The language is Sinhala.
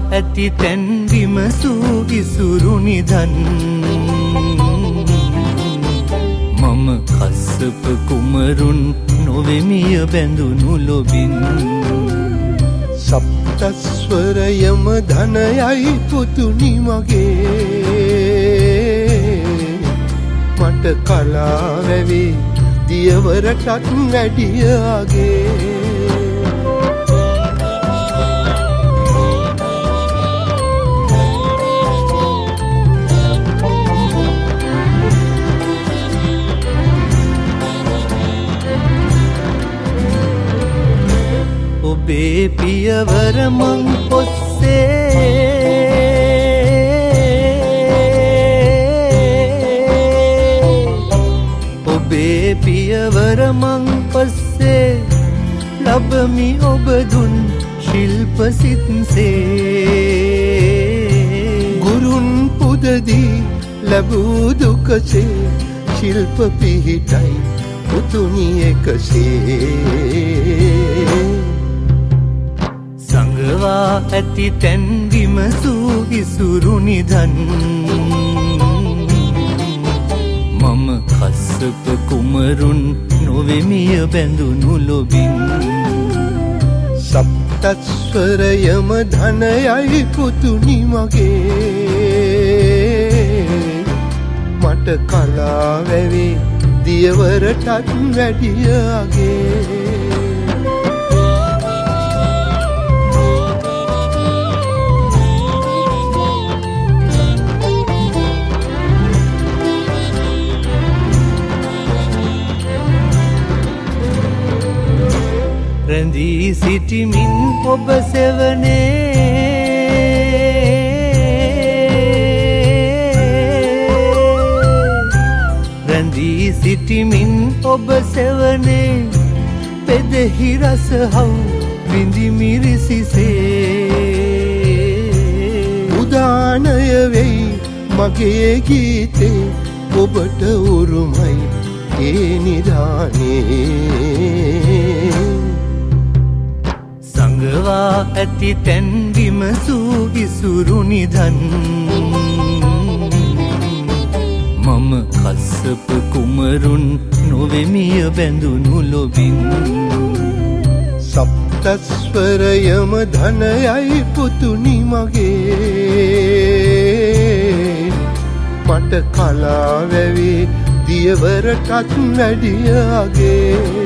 ඇති තැන් විමසූ ඉසුරු නිදන් මම කස්සප කුමරුන් නොවෙමිය බැඳුණු ලොබින් සප්තස්වරයම ධනයයි පුතුනි මගේ මට කලා වැවේ දියවරටත් වැඩියාගේ ඔබේ පියවර මං ඔස්සේ ඔබේ පියවර මං ඔස්සේ ලබමි ඔබ දුන් ශිල්ප සිත්සේ ගුරුන් පුදදී ලැබූ දුකසේ ශිල්ප පිහිටයි පුතුනි එකසේ සංගවා ඇති තැන් විමසූ ඉසුරු නිදන් මම කස්සප කුමරුන් නොවෙමිය බැඳුණු ලොබින් සප්තස්වරයම ධනයයි පුතුනි මගේ මට කලා වැවේ දියවරටත් වැඩියාගේ රැඳී සිටිමින් ඔබ සෙවනේ රැඳී සිටිමින් ඔබ සෙවනේ පෙදෙහි රස හව් විඳි මිරිසිසේ උදානය වෙයි මගේ ගීතේ ඔබට උරුමයි ඒ නිදානේ සංගවා ඇති තැන් විමසූ ඉසුරු නිදන් මම කස්සප කුමරුන් නොවෙමිය බැඳුණු ලොබින් සප්තස්වරයම ධනයයි පුතුනි මගේ මට කලා වැවේ දියවරටත් වැඩියාගේ